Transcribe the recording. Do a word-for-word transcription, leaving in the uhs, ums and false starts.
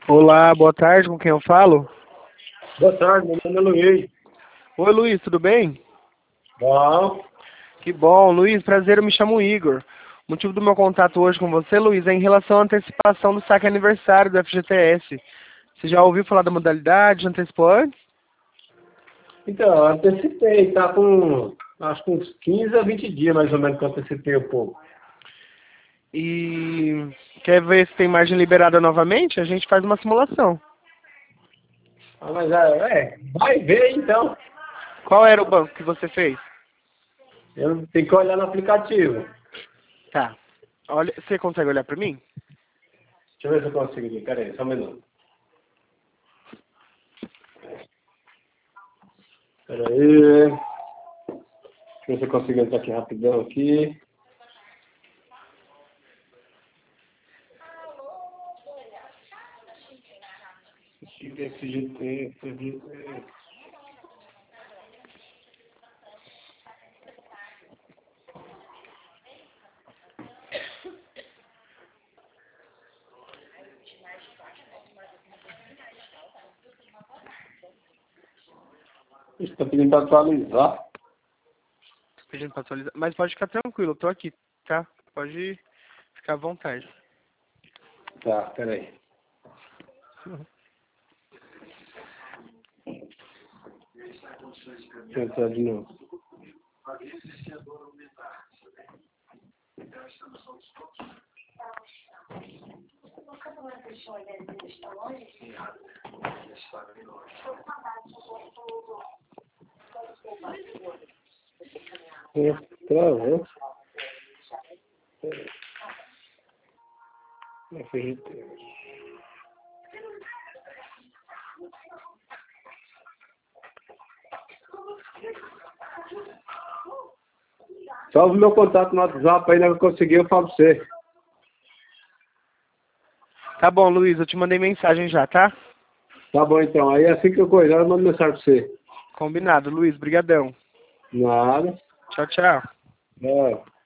Olá, boa tarde, com quem eu falo? Boa tarde, meu nome é Luiz. Oi, Luiz, tudo bem? Bom, Que bom, Luiz, prazer, eu me chamo Igor. O motivo do meu contato hoje com você, Luiz, é em relação à antecipação do saque aniversário do F G T S. Você já ouviu falar da modalidade, antecipou antes? então, antecipei, tá com, acho que uns quinze a vinte dias mais ou menos que eu antecipei um pouco. E quer ver se tem margem liberada novamente? A gente faz uma simulação. Ah, mas é, é, vai ver então. Qual era o banco que você fez? Eu tenho que olhar no aplicativo. Tá. Olha, você consegue olhar pra mim? Deixa eu ver se eu consigo aqui, peraí, só um minuto. Peraí. Deixa eu ver se eu consigo entrar aqui rapidão aqui. F G T, F G T. Está pedindo para atualizar. Tô pedindo pra atualizar. Mas pode ficar tranquilo, eu tô aqui, tá? Pode ficar à vontade. Tá, peraí. Deixa eu entrar de novo. É, travou. F G T. Salve meu contato no WhatsApp aí, né? Que eu consegui, eu falo pra você. Tá bom, Luiz, eu te mandei mensagem já, tá? Tá bom então. Aí assim que eu coisar, eu mando mensagem pra você. Combinado, Luiz, brigadão. Nada. Tchau, tchau. É.